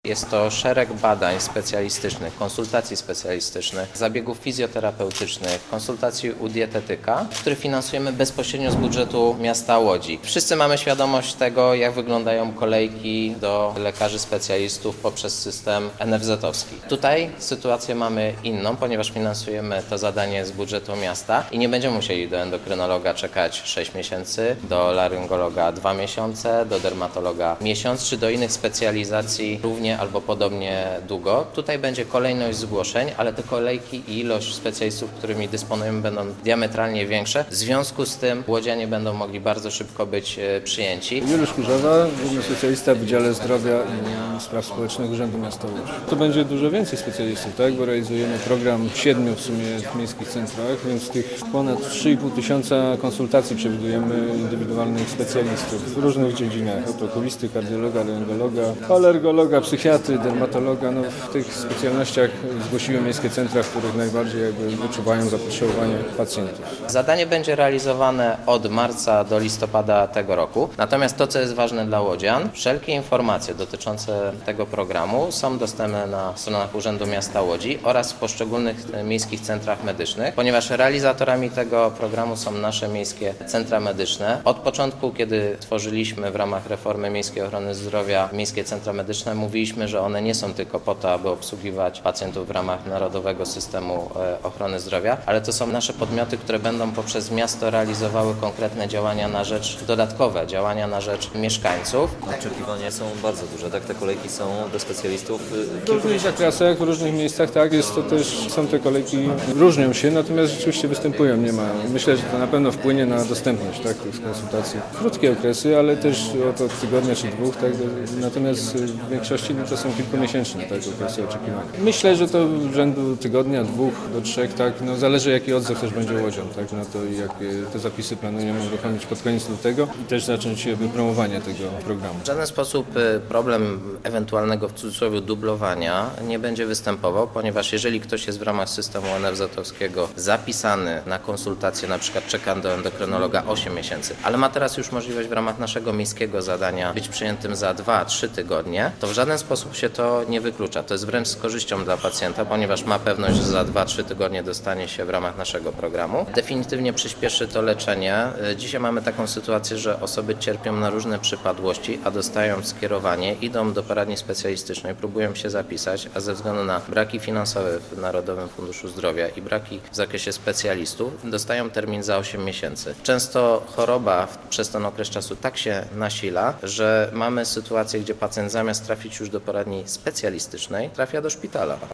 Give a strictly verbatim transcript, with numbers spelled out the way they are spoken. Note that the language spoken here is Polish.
Jest to szereg badań specjalistycznych, konsultacji specjalistycznych, zabiegów fizjoterapeutycznych, konsultacji u dietetyka, które finansujemy bezpośrednio z budżetu miasta Łodzi. Wszyscy mamy świadomość tego, jak wyglądają kolejki do lekarzy specjalistów poprzez system N F Z-owski. Tutaj sytuację mamy inną, ponieważ finansujemy to zadanie z budżetu miasta i nie będziemy musieli do endokrynologa czekać sześć miesięcy, do laryngologa dwa miesiące, do dermatologa miesiąc, czy do innych specjalizacji równie albo podobnie długo. Tutaj będzie kolejność zgłoszeń, ale te kolejki i ilość specjalistów, którymi dysponujemy, będą diametralnie większe. W związku z tym łodzianie będą mogli bardzo szybko być przyjęci. Juliusz Kurzawa, główny specjalista w Wydziale Zdrowia i Spraw Społecznych Urzędu Miasta Łódź. To będzie dużo więcej specjalistów, tak? Bo realizujemy program w siedmiu w sumie w miejskich centrach, więc tych ponad trzy i pół tysiąca konsultacji przewidujemy indywidualnych specjalistów w różnych dziedzinach. Otokulisty, kardiologa, laryngologa, alergologa, psychiatry, dermatologa. No, w tych specjalnościach zgłosiły miejskie centra, w których najbardziej jakby wyczuwają zapotrzebowanie pacjentów. Zadanie będzie realizowane od marca do listopada tego roku. Natomiast to, co jest ważne dla łodzian, wszelkie informacje dotyczące tego programu są dostępne na stronach Urzędu Miasta Łodzi oraz w poszczególnych miejskich centrach medycznych, ponieważ realizatorami tego programu są nasze miejskie centra medyczne. Od początku, kiedy tworzyliśmy w ramach reformy miejskiej ochrony zdrowia miejskie centra medyczne, mówiliśmy, że one nie są tylko po to, aby obsługiwać pacjentów w ramach Narodowego Systemu Ochrony Zdrowia, ale to są nasze podmioty, które będą poprzez miasto realizowały konkretne działania na rzecz, dodatkowe działania na rzecz mieszkańców. Oczekiwania są bardzo duże, tak? Te kolejki są do specjalistów W różnych zakresach, w różnych miejscach, tak, jest to też, są te kolejki, różnią się, natomiast rzeczywiście występują, nie ma. Myślę, że to na pewno wpłynie na dostępność, tak, tych konsultacji. Krótkie okresy, ale też od, od tygodnia czy dwóch, tak, natomiast w większości no, to są kilkumiesięczne, tak, okresy oczekiwania. Myślę, że to rzędu tygodnia, dwóch do trzech, tak, no zależy jaki odzew też będzie łodzią, tak, na to i jakie te zapisy planujemy uruchomić pod koniec lutego i też zacząć promowanie tego programu. W żaden sposób problem ewentualnego w cudzysłowie dublowania nie będzie występował, ponieważ jeżeli ktoś jest w ramach systemu N F Z-owskiego zapisany na konsultację, na przykład czeka do endokrynologa osiem miesięcy, ale ma teraz już możliwość w ramach naszego miejskiego zadania być przyjętym za dwa trzy tygodnie, to w żaden sposób się to nie wyklucza. To jest wręcz z korzyścią dla pacjenta, ponieważ ma pewność, że za dwa trzy tygodnie dostanie się w ramach naszego programu. Definitywnie przyspieszy to leczenie. Dzisiaj mamy taką sytuację, że osoby cierpią na różne przypadłości, a dostają skierowanie, idą do poradni specjalistycznej, próbują się zapisać, a ze względu na braki finansowe w Narodowym Funduszu Zdrowia i braki w zakresie specjalistów dostają termin za osiem miesięcy. Często choroba przez ten okres czasu tak się nasila, że mamy sytuację, gdzie pacjent zamiast trafić już do poradni specjalistycznej, trafia do szpitala.